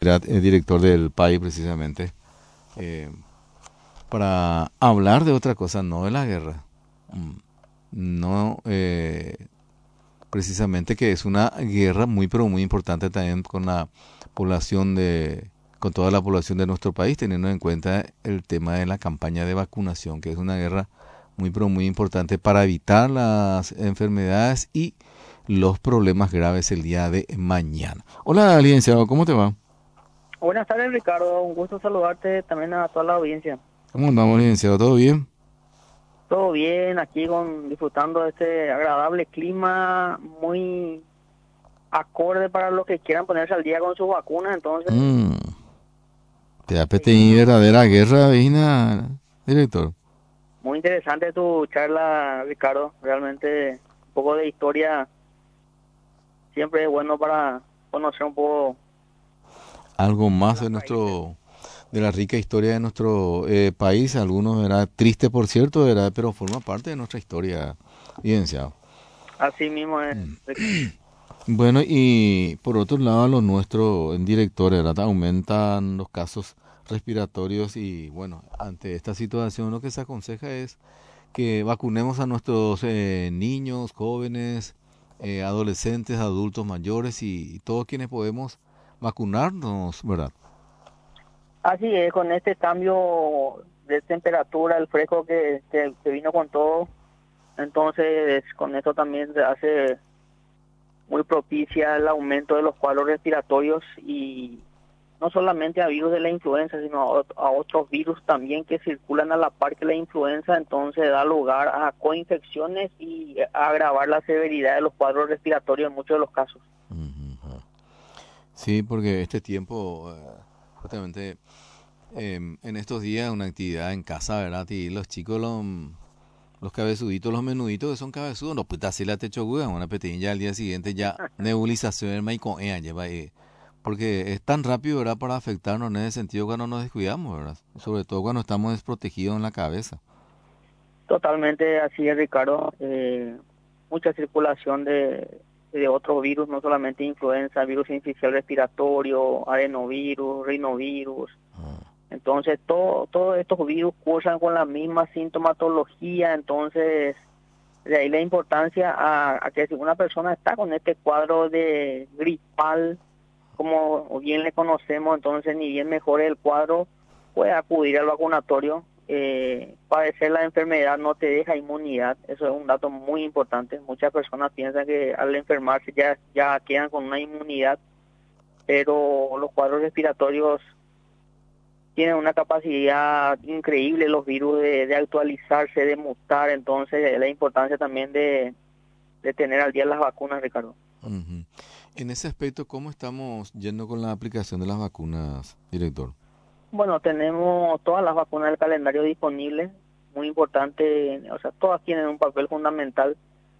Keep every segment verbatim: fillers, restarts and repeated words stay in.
Prat, eh, director del P A I precisamente, eh, para hablar de otra cosa, no de la guerra. Mm, No, eh, precisamente que es una guerra muy, pero muy importante también con la población de, con toda la población de nuestro país, teniendo en cuenta el tema de la campaña de vacunación, que es una guerra muy, pero muy importante para evitar las enfermedades y los problemas graves el día de mañana. Hola, licenciado, ¿cómo te va? Buenas tardes, Ricardo. Un gusto saludarte también a toda la audiencia. ¿Cómo andamos, licenciado? ¿Todo bien? Todo bien, aquí con disfrutando de este agradable clima, muy acorde para los que quieran ponerse al día con sus vacunas. Entonces, Mm, te apetece seguimos. verdadera guerra, Vina, director. Muy interesante tu charla, Ricardo. Realmente un poco de historia siempre es bueno para conocer un poco Algo de más los de países. nuestro, de la rica historia de nuestro eh, país. Algunos era triste, por cierto, era, pero forma parte de nuestra historia, licenciado. Así mismo es, Ricardo. Bueno, y por otro lado, lo nuestro en director, ¿verdad? Aumentan los casos respiratorios y bueno, ante esta situación lo que se aconseja es que vacunemos a nuestros eh, niños, jóvenes, eh, adolescentes, adultos mayores y, y todos quienes podemos vacunarnos, ¿verdad? Así es, con este cambio de temperatura, el fresco que, que, que vino con todo. Entonces, con eso también se hace muy propicia el aumento de los cuadros respiratorios y no solamente a virus de la influenza, sino a, ot- a otros virus también que circulan a la par que la influenza, entonces da lugar a coinfecciones y a agravar la severidad de los cuadros respiratorios en muchos de los casos. Ujú. Sí, porque este tiempo, eh, justamente em, en estos días, una actividad en casa, ¿verdad? Y los chicos, los, los cabezuditos, los menuditos que son cabezudos, no puta así la techo guda, una pequeña al día siguiente ya nebulización el maico ea lleva ahí. Porque es tan rápido, ¿verdad? Para afectarnos en ese sentido cuando nos descuidamos, ¿verdad? Sobre todo cuando estamos desprotegidos en la cabeza. Totalmente así es, Ricardo. Eh, mucha circulación de, de otros virus, no solamente influenza, virus inicial respiratorio, adenovirus, rinovirus. Entonces, todo, todos estos virus cursan con la misma sintomatología, entonces, de ahí la importancia a, a que si una persona está con este cuadro de gripal, como bien le conocemos, entonces ni bien mejore el cuadro, puede acudir al vacunatorio. Eh, padecer la enfermedad no te deja inmunidad, eso es un dato muy importante. Muchas personas piensan que al enfermarse ya, ya quedan con una inmunidad, pero los cuadros respiratorios tienen una capacidad increíble los virus de, de actualizarse, de mutar, entonces la importancia también de, de tener al día las vacunas, Ricardo. Ujú. En ese aspecto, ¿cómo estamos yendo con la aplicación de las vacunas, director? Bueno, tenemos todas las vacunas del calendario disponibles, muy importante, o sea, todas tienen un papel fundamental,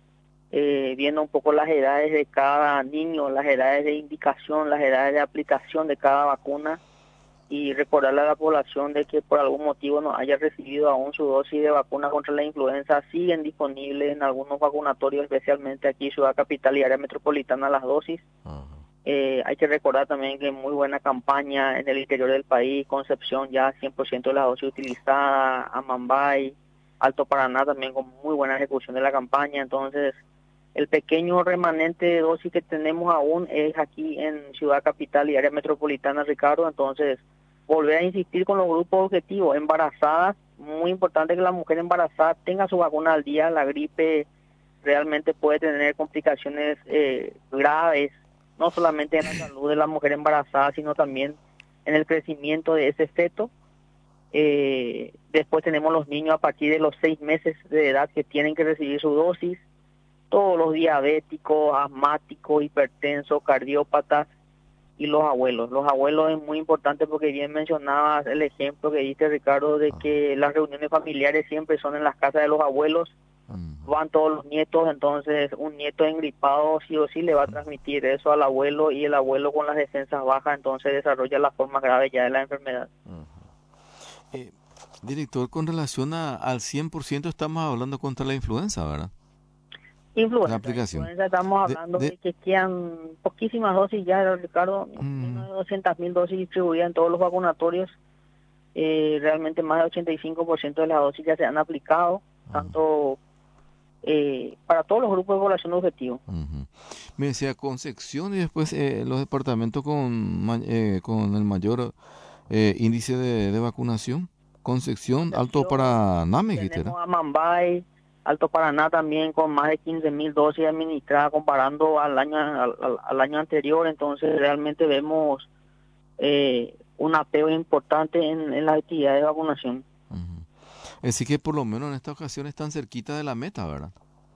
eh, viendo un poco las edades de cada niño, las edades de indicación, las edades de aplicación de cada vacuna y recordarle a la población de que por algún motivo no haya recibido aún su dosis de vacuna contra la influenza, siguen disponibles en algunos vacunatorios, especialmente aquí Ciudad Capital y área metropolitana las dosis. Ajá. Eh, hay que recordar también que muy buena campaña en el interior del país, Concepción ya cien por ciento de la dosis utilizada, Amambay, Alto Paraná también con muy buena ejecución de la campaña, entonces el pequeño remanente de dosis que tenemos aún es aquí en Ciudad Capital y área metropolitana, Ricardo, entonces volver a insistir con los grupos objetivos, embarazadas, muy importante que la mujer embarazada tenga su vacuna al día, la gripe realmente puede tener complicaciones eh, graves, no solamente en la salud de la mujer embarazada, sino también en el crecimiento de ese feto. Eh, después tenemos los niños a partir de los seis meses de edad que tienen que recibir su dosis, todos los diabéticos, asmáticos, hipertensos, cardiópatas y los abuelos. Los abuelos es muy importante porque bien mencionabas el ejemplo que diste, Ricardo, de que las reuniones familiares siempre son en las casas de los abuelos, Ujú. van todos los nietos, entonces un nieto engripado sí o sí le va a transmitir eso al abuelo y el abuelo con las defensas bajas, entonces desarrolla la forma grave ya de la enfermedad. Eh, director, con relación a, al cien por ciento estamos hablando contra la influenza, ¿verdad? la Influenza, aplicación. influenza estamos De, hablando de de, que quedan poquísimas dosis ya, Ricardo, mm, menos de doscientas mil dosis distribuidas en todos los vacunatorios. Eh, realmente más del ochenta y cinco por ciento de las dosis ya se han aplicado, mm, tanto eh, para todos los grupos de población objetivo. ujú. Me decía Concepción y después eh, los departamentos con, ma- eh, con el mayor eh, índice de, de vacunación. Concepción, Alto Concepción, Paraná, me dijiste, ¿verdad? tenemos a Mambay, Alto Paraná también con más de quince mil dosis administradas comparando al año al, al- al año anterior. Entonces realmente vemos eh, un apego importante en, en las actividades de vacunación. Ujú. Así que por lo menos en esta ocasión están cerquita de la meta, ¿verdad?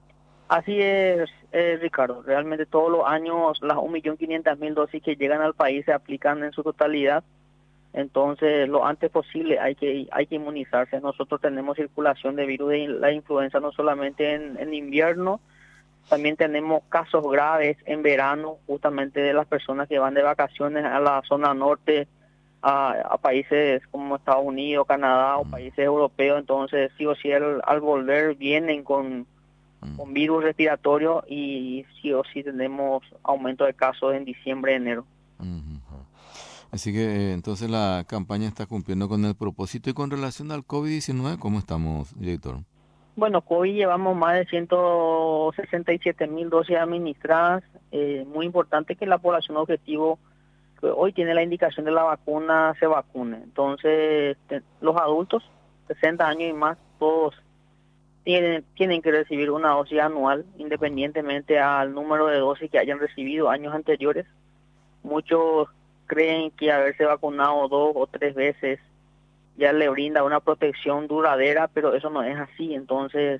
Así es, eh, Ricardo. Realmente todos los años las un millón quinientas mil dosis que llegan al país se aplican en su totalidad. Entonces, lo antes posible hay que hay que inmunizarse. Nosotros tenemos circulación de virus de la influenza no solamente en, en invierno, también tenemos casos graves en verano, justamente de las personas que van de vacaciones a la zona norte, a, a países como Estados Unidos, Canadá o Mm, países europeos. Entonces, sí o sí, al, al volver vienen con, mm, con virus respiratorio y sí o sí tenemos aumento de casos en diciembre, enero. ujú. Así que eh, entonces la campaña está cumpliendo con el propósito. Y con relación al COVID diecinueve, ¿cómo estamos, director? Bueno, COVID llevamos más de ciento sesenta y siete mil dosis administradas. Eh, muy importante que la población objetivo que hoy tiene la indicación de la vacuna se vacune. Entonces, te- los adultos, sesenta años y más, todos tienen, tienen que recibir una dosis anual, independientemente al número de dosis que hayan recibido años anteriores. Muchos creen que haberse vacunado dos o tres veces ya le brinda una protección duradera, pero eso no es así. Entonces,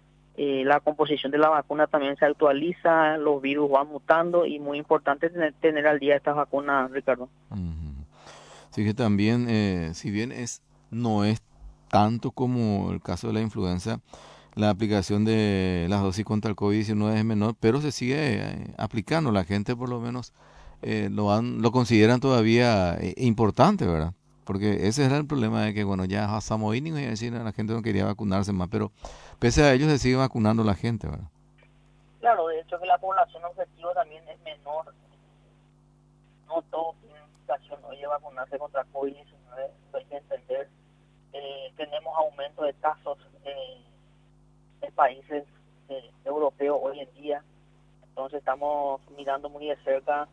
eh, la composición de la vacuna también se actualiza, los virus van mutando y muy importante tener, tener al día estas vacunas, Ricardo. Ujú. Así que también, eh, si bien es no es tanto como el caso de la influenza, la aplicación de las dosis contra el COVID diecinueve es menor, pero se sigue eh, aplicando. La gente por lo menos eh, lo han, lo consideran todavía eh, importante, ¿verdad? Porque ese era el problema de que, bueno, ya pasamos y decir, la gente no quería vacunarse más, pero pese a ello se sigue vacunando la gente, ¿verdad? Claro, de hecho que la población objetivo también es menor. No todos tienen indicación hoy de vacunarse contra COVID diecinueve, eso hay que entender. Eh, tenemos aumento de casos eh, en países eh, europeos hoy en día, entonces estamos mirando muy de cerca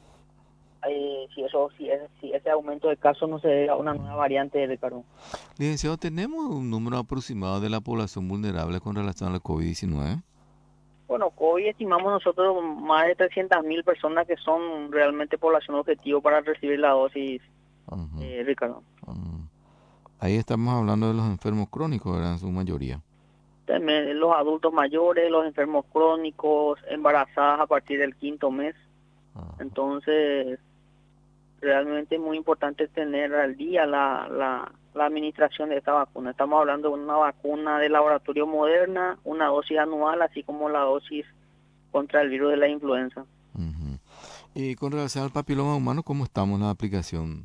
eh, si eso si, es, si ese aumento de casos no se debe a una nueva Mm. variante, Ricardo. Licenciado, ¿tenemos un número aproximado de la población vulnerable con relación al COVID diecinueve? Bueno, hoy estimamos nosotros más de trescientas mil personas que son realmente población objetivo para recibir la dosis, Ujú. eh, Ricardo. Mm. Ahí estamos hablando de los enfermos crónicos, ¿verdad? En su mayoría. También los adultos mayores, los enfermos crónicos, embarazadas a partir del quinto mes. Ajá. Entonces, realmente es muy importante tener al día la, la, la administración de esta vacuna. Estamos hablando de una vacuna de laboratorio Moderna, una dosis anual, así como la dosis contra el virus de la influenza. Ujú. Y con relación al papiloma humano, ¿cómo estamos en la aplicación?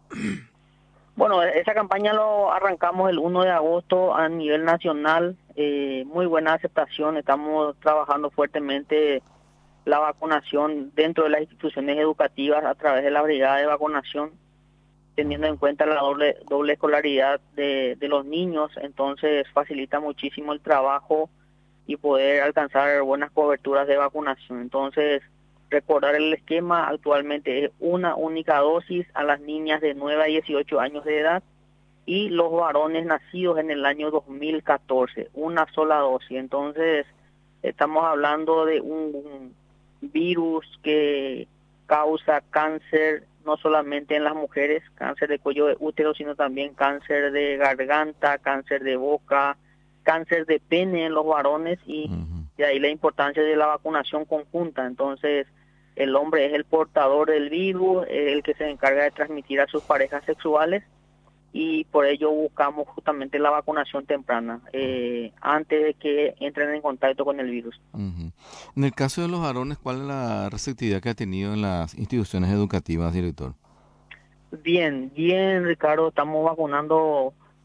Bueno, esa campaña lo arrancamos el uno de agosto a nivel nacional, eh, muy buena aceptación, estamos trabajando fuertemente la vacunación dentro de las instituciones educativas a través de la brigada de vacunación, teniendo en cuenta la doble, doble escolaridad de, de los niños. Entonces facilita muchísimo el trabajo y poder alcanzar buenas coberturas de vacunación. Entonces, recordar el esquema: actualmente es una única dosis a las niñas de nueve a dieciocho años de edad y los varones nacidos en el año dos mil catorce, una sola dosis. Entonces, estamos hablando de un, un virus que causa cáncer no solamente en las mujeres, cáncer de cuello de útero, sino también cáncer de garganta, cáncer de boca, cáncer de pene en los varones, y Ujú. de ahí la importancia de la vacunación conjunta. Entonces, el hombre es el portador del virus, es el que se encarga de transmitir a sus parejas sexuales, y por ello buscamos justamente la vacunación temprana, eh, antes de que entren en contacto con el virus. Ujú. En el caso de los varones, ¿cuál es la receptividad que ha tenido en las instituciones educativas, director? Bien, bien, Ricardo, estamos vacunando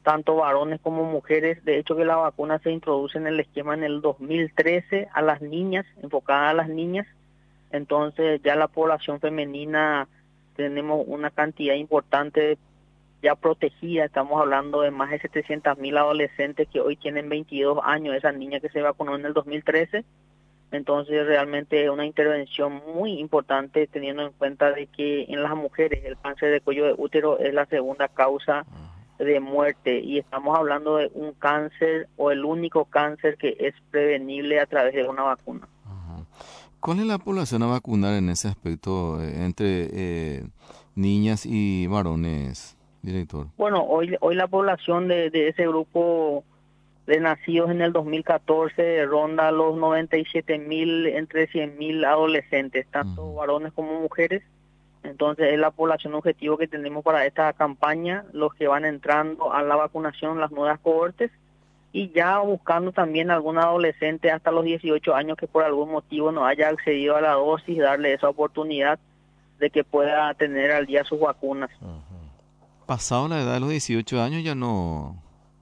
tanto varones como mujeres. De hecho que la vacuna se introduce en el esquema en el dos mil trece a las niñas, enfocada a las niñas. Entonces ya la población femenina tenemos una cantidad importante ya protegida. Estamos hablando de más de setecientos mil adolescentes que hoy tienen veintidós años, esa niña que se vacunó en el dos mil trece. Entonces realmente es una intervención muy importante, teniendo en cuenta de que en las mujeres el cáncer de cuello de útero es la segunda causa de muerte, y estamos hablando de un cáncer o el único cáncer que es prevenible a través de una vacuna. Ajá. ¿Cuál es la población a vacunar en ese aspecto eh, entre eh, niñas y varones, director? Bueno, hoy hoy la población de, de ese grupo de nacidos en el dos mil catorce ronda los noventa y siete mil, entre cien mil adolescentes, tanto Uh-huh. varones como mujeres. Entonces es la población objetivo que tenemos para esta campaña, los que van entrando a la vacunación, las nuevas cohortes, y ya buscando también algún adolescente hasta los dieciocho años que por algún motivo no haya accedido a la dosis, darle esa oportunidad de que pueda tener al día sus vacunas. Uh-huh. Pasado la edad de los dieciocho años ya no,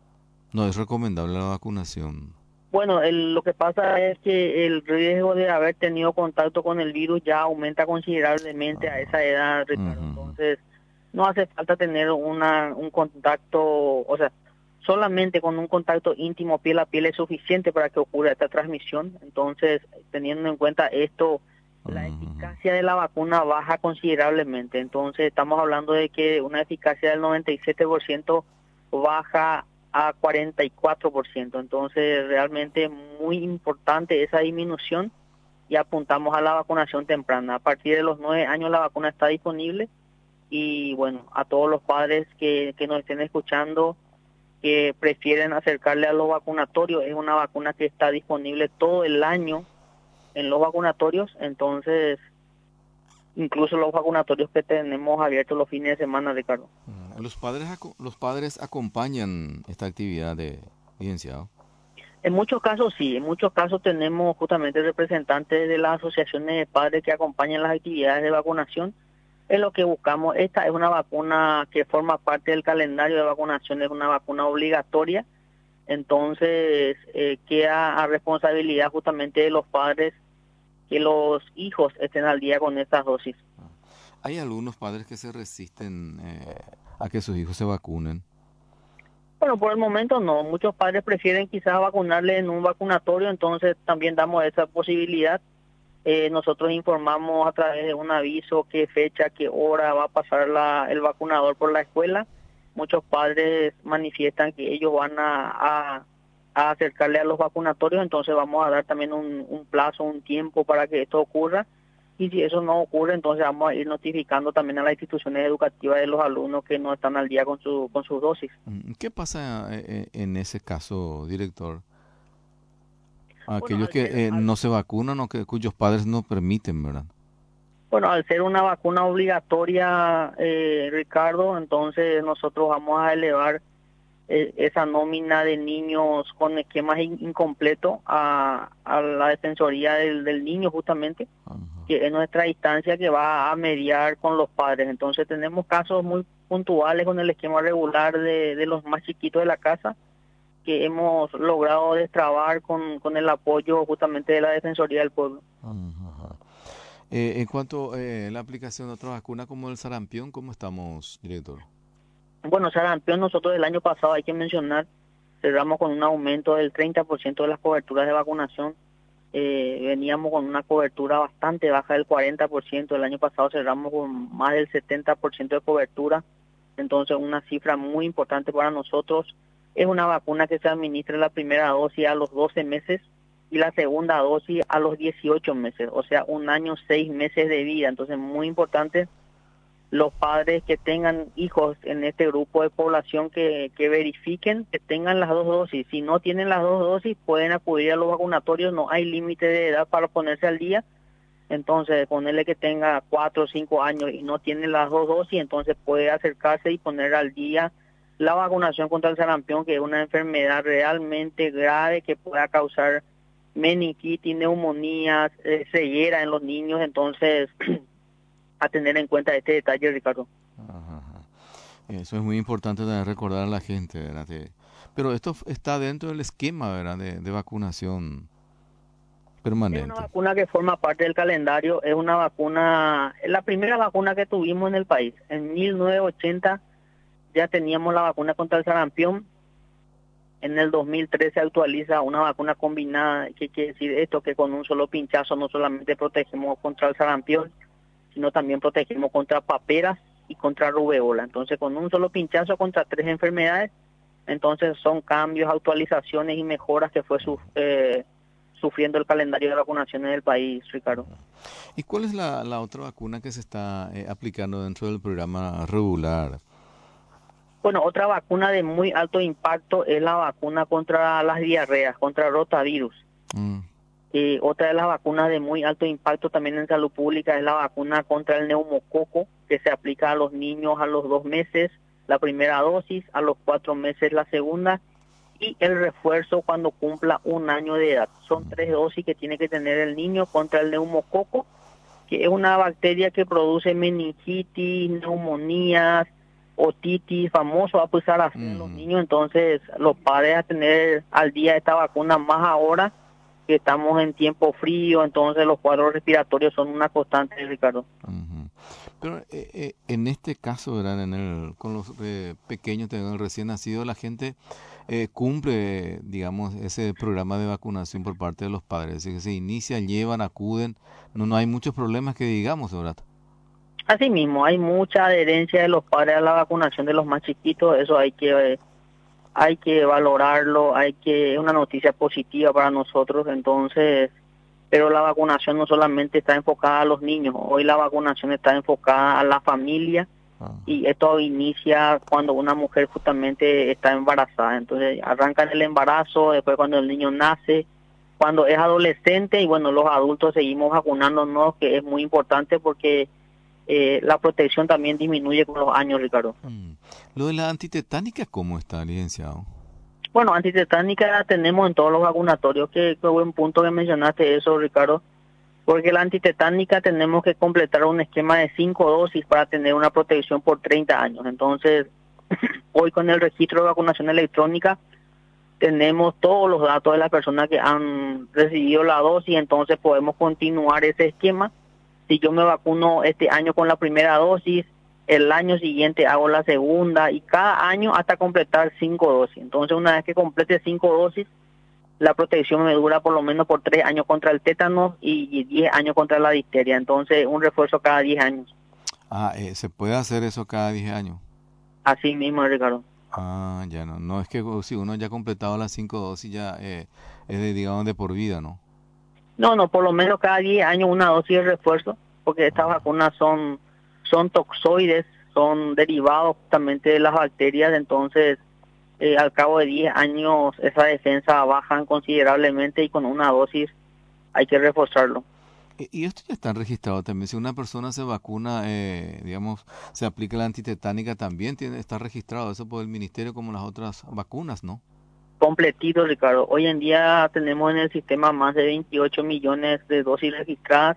no es recomendable la vacunación. Bueno, el, lo que pasa es que el riesgo de haber tenido contacto con el virus ya aumenta considerablemente a esa edad, Ricardo. Uh-huh. Entonces, no hace falta tener una, un contacto, o sea, solamente con un contacto íntimo piel a piel es suficiente para que ocurra esta transmisión. Entonces, teniendo en cuenta esto, la Uh-huh. eficacia de la vacuna baja considerablemente. Entonces, estamos hablando de que una eficacia del noventa y siete por ciento baja a cuarenta y cuatro por ciento. Entonces, realmente muy importante esa disminución, y apuntamos a la vacunación temprana. A partir de los nueve años la vacuna está disponible, y bueno, a todos los padres que, que nos estén escuchando, que prefieren acercarle a los vacunatorios, es una vacuna que está disponible todo el año en los vacunatorios. Entonces, incluso los vacunatorios que tenemos abiertos los fines de semana, Ricardo. Los padres, los padres acompañan esta actividad de licenciado. En muchos casos sí, en muchos casos tenemos justamente representantes de las asociaciones de padres que acompañan las actividades de vacunación. Es lo que buscamos. Esta es una vacuna que forma parte del calendario de vacunación, es una vacuna obligatoria. Entonces eh, queda a responsabilidad justamente de los padres que los hijos estén al día con estas dosis. ¿Hay algunos padres que se resisten eh, a que sus hijos se vacunen? Bueno, por el momento no. Muchos padres prefieren quizás vacunarle en un vacunatorio, entonces también damos esa posibilidad. Eh, nosotros informamos a través de un aviso qué fecha, qué hora va a pasar la, el vacunador por la escuela. Muchos padres manifiestan que ellos van a, a, a acercarle a los vacunatorios, entonces vamos a dar también un, un plazo, un tiempo para que esto ocurra. Y si eso no ocurre, entonces vamos a ir notificando también a las instituciones educativas de los alumnos que no están al día con, su, con sus dosis. ¿Qué pasa eh, en ese caso, director? Bueno, Aquellos al que ser, eh, al, no se vacunan o que, cuyos padres no permiten, ¿verdad? bueno, al ser una vacuna obligatoria, eh, Ricardo, entonces nosotros vamos a elevar eh, esa nómina de niños con esquemas in, incompletos a, a la Defensoría del, del Niño, justamente, uh-huh. que es nuestra instancia que va a mediar con los padres. Entonces tenemos casos muy puntuales con el esquema regular de, de los más chiquitos de la casa, que hemos logrado destrabar con, con el apoyo justamente de la Defensoría del Pueblo. Uh-huh. Eh, en cuanto a eh, la aplicación de otras vacunas como el sarampión, ¿cómo estamos, director? Bueno, sarampión nosotros el año pasado, hay que mencionar, cerramos con un aumento del treinta por ciento de las coberturas de vacunación. Eh, veníamos con una cobertura bastante baja del cuarenta por ciento. El año pasado cerramos con más del setenta por ciento de cobertura. Entonces una cifra muy importante para nosotros. Es una vacuna que se administra la primera dosis a los doce meses y la segunda dosis a los dieciocho meses. O sea, un año, seis meses de vida. Entonces muy importante. Los padres que tengan hijos en este grupo de población que, que verifiquen que tengan las dos dosis. Si no tienen las dos dosis, pueden acudir a los vacunatorios, no hay límite de edad para ponerse al día. Entonces, ponerle que tenga cuatro o cinco años y no tiene las dos dosis, entonces puede acercarse y poner al día la vacunación contra el sarampión, que es una enfermedad realmente grave que pueda causar meningitis, neumonías, eh, ceguera en los niños. Entonces, a tener en cuenta este detalle, Ricardo. Ajá. Eso es muy importante también recordar a la gente, ¿verdad? De- pero esto f- está dentro del esquema, ¿verdad? De, de vacunación Es una permanente. vacuna que forma parte del calendario, es una vacuna, es la primera vacuna que tuvimos en el país. En mil novecientos ochenta ya teníamos la vacuna contra el sarampión. En el dos mil tres se actualiza una vacuna combinada. ¿Qué quiere decir esto? Que con un solo pinchazo no solamente protegemos contra el sarampión, sino también protegemos contra paperas y contra rubeola. Entonces, con un solo pinchazo contra tres enfermedades, entonces son cambios, actualizaciones y mejoras que fue su, eh, sufriendo el calendario de vacunación en el país, Ricardo. ¿Y cuál es la, la otra vacuna que se está eh, aplicando dentro del programa regular? Bueno, otra vacuna de muy alto impacto es la vacuna contra las diarreas, contra rotavirus. Mm, Eh, otra de las vacunas de muy alto impacto también en salud pública es la vacuna contra el neumococo, que se aplica a los niños a los dos meses, la primera dosis, a los cuatro meses la segunda, y el refuerzo cuando cumpla un año de edad. Son tres dosis que tiene que tener el niño contra el neumococo, que es una bacteria que produce meningitis, neumonías, otitis, famoso a pesar así en los ujú, niños. Entonces los padres a tener al día esta vacuna, más ahora que estamos en tiempo frío, entonces los cuadros respiratorios son una constante, Ricardo. ujú. Pero eh, eh, en este caso, ¿verdad? En el, con los eh, pequeños, tengan recién nacidos, la gente eh, cumple, digamos, ese programa de vacunación por parte de los padres. Es decir, que se inicia, llevan, acuden. No, no hay muchos problemas que digamos, ¿verdad? Asimismo, hay mucha adherencia de los padres a la vacunación de los más chiquitos, eso hay que eh, hay que valorarlo, hay que es una noticia positiva para nosotros, entonces, pero la vacunación no solamente está enfocada a los niños, hoy la vacunación está enfocada a la familia Ah, y esto inicia cuando una mujer justamente está embarazada, entonces arranca en el embarazo, después cuando el niño nace, cuando es adolescente y bueno, los adultos seguimos vacunándonos, que es muy importante porque eh, la protección también disminuye con los años, Ricardo. mm. Lo de la antitetánica, ¿cómo está, licenciado? Bueno, antitetánica la tenemos en todos los vacunatorios, qué, qué buen punto que mencionaste eso, Ricardo, porque la antitetánica tenemos que completar un esquema de cinco dosis para tener una protección por treinta años. Entonces, hoy con el registro de vacunación electrónica tenemos todos los datos de las personas que han recibido la dosis, entonces podemos continuar ese esquema. Si yo me vacuno este año con la primera dosis, el año siguiente hago la segunda y cada año hasta completar cinco dosis. Entonces, una vez que complete cinco dosis, la protección me dura por lo menos por tres años contra el tétano y diez años contra la difteria. Entonces, un refuerzo cada diez años. Ah, eh, se puede hacer eso cada diez años. Así mismo, Ricardo. Ah, ya no. No es que uh, si uno ya ha completado las cinco dosis, ya eh, es de, digamos, de por vida, ¿no? No, no, por lo menos cada diez años una dosis de refuerzo, porque estas Ah, vacunas son, son toxoides, son derivados justamente de las bacterias, entonces eh, al cabo de diez años esa defensa bajan considerablemente y con una dosis hay que reforzarlo. e- y esto ya está registrado también. Si una persona se vacuna, eh, digamos, se aplica la antitetánica, también tiene, está registrado eso por el ministerio como las otras vacunas, ¿no? Completito, Ricardo. Hoy en día tenemos en el sistema más de veintiocho millones de dosis registradas,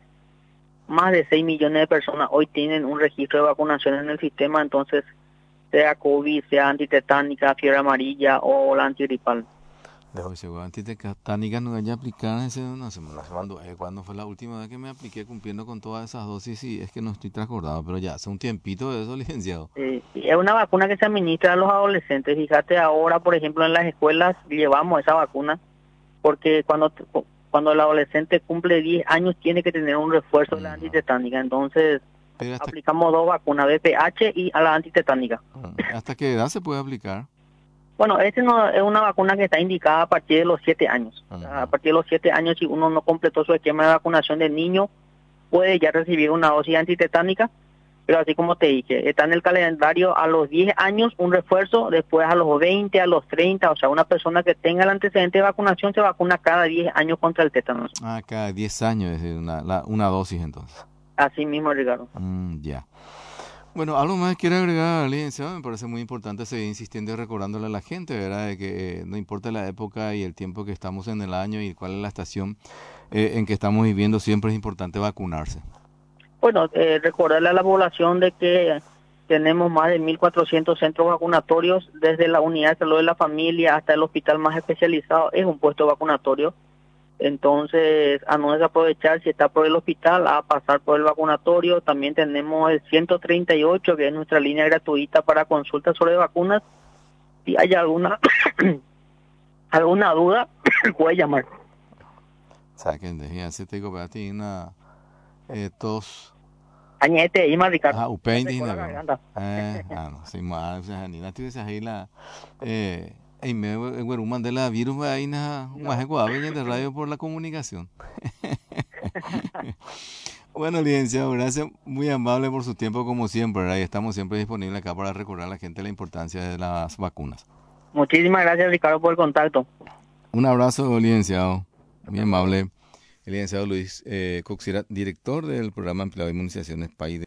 más de seis millones de personas hoy tienen un registro de vacunación en el sistema, entonces sea COVID, sea antitetánica, fiebre amarilla o la antigripal. De hoy, seguro, antitetánica no vaya a aplicar ese, no sé, no sé cuándo, eh, cuándo fue la última vez que me apliqué cumpliendo con todas esas dosis y es que no estoy transcordado, pero ya hace un tiempito de eso, licenciado. Eh, y es una vacuna que se administra a los adolescentes. Fíjate, ahora, por ejemplo, en las escuelas llevamos esa vacuna porque cuando cuando el adolescente cumple diez años tiene que tener un refuerzo de la Ujú. antitetánica. Entonces, Pero hasta, aplicamos dos vacunas, B P H y a la antitetánica. ah, ¿hasta qué edad se puede aplicar? Bueno, este no es una vacuna que está indicada a partir de los siete años. O sea, a Ujú. partir de los siete años, si uno no completó su esquema de vacunación de niño, puede ya recibir una dosis antitetánica, pero así como te dije, está en el calendario a los diez años un refuerzo, después a los veinte, a los treinta, o sea, una persona que tenga el antecedente de vacunación se vacuna cada diez años contra el tétanos. Ah, cada diez años es decir, una, la- una dosis entonces. Así mismo, Ricardo. Mm, ya. Bueno, algo más quiere agregar, licenciado. Me parece muy importante seguir insistiendo y recordándole a la gente, ¿verdad? De que eh, no importa la época y el tiempo que estamos en el año y cuál es la estación eh, en que estamos viviendo, siempre es importante vacunarse. Bueno, eh, recordarle a la población de que tenemos más de mil cuatrocientos centros vacunatorios, desde la unidad de salud de la familia hasta el hospital más especializado, es un puesto vacunatorio. Entonces, a no desaprovechar, si está por el hospital, a pasar por el vacunatorio. También tenemos el ciento treinta y ocho, que es nuestra línea gratuita para consultas sobre vacunas. Si hay alguna alguna duda, puede llamar. Saquen de ya se te digo para ti una eh, tos. Añete y más, Ricardo. Ah, upendi Me secó la na. garganta. Eh, ah no, sin más, o sea, ni nada esa ahí la eh Ay, me güero mandé la virus ahí na, más de radio por la comunicación. Bueno, licenciado, gracias, muy amable por su tiempo como siempre, ¿verdad? Y estamos siempre disponibles acá para recordar a la gente la importancia de las vacunas. Muchísimas gracias, Ricardo, por el contacto. Un abrazo, licenciado, muy amable. El licenciado Luis eh, Coxira, director del programa Ampliado de Inmunizaciones País.